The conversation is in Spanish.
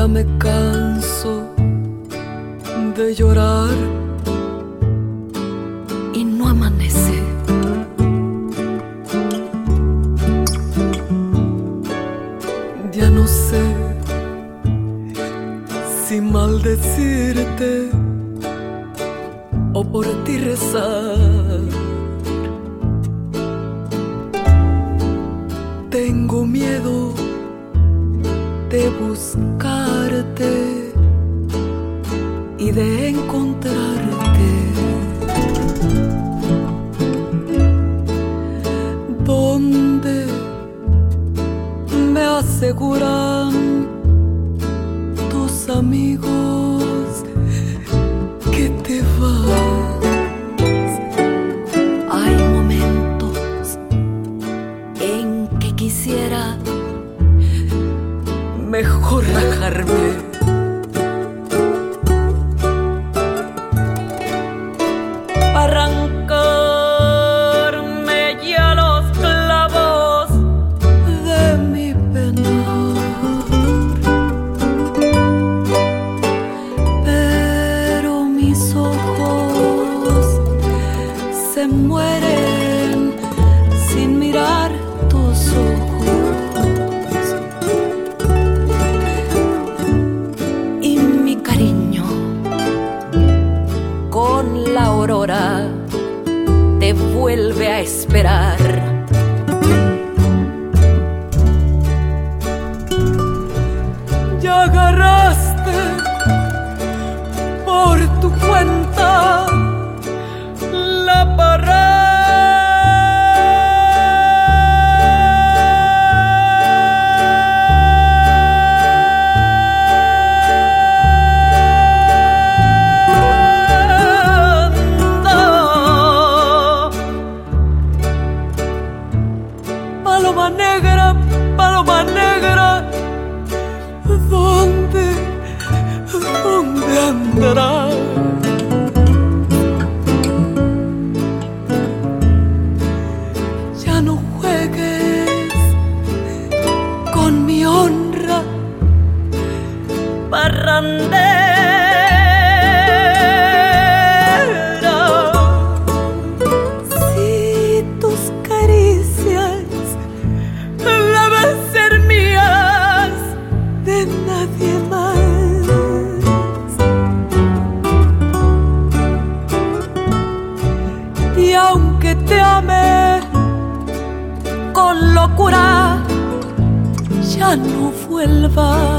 Ya me canso de llorar y no amanece. Ya no sé si maldecirte o por ti rezar. Tengo miedo de buscarte y de encontrarte donde me aseguran tus amigos que te vas. Hay momentos en que quisiera mejor rajarme. Arrancarme ya los clavos de mi penar, pero mis ojos se mueren sin mirar tus ojos, y mi cariño con la aurora te vuelve a esperar. Ya agarraste por tu cuenta la parranda. Paloma negra, ¿dónde andarás? Ya no juegues con mi honra parrandera. Si tus caricias deben ser mías, de nadie más. Y aunque te ame con locura, ya no vuelvas.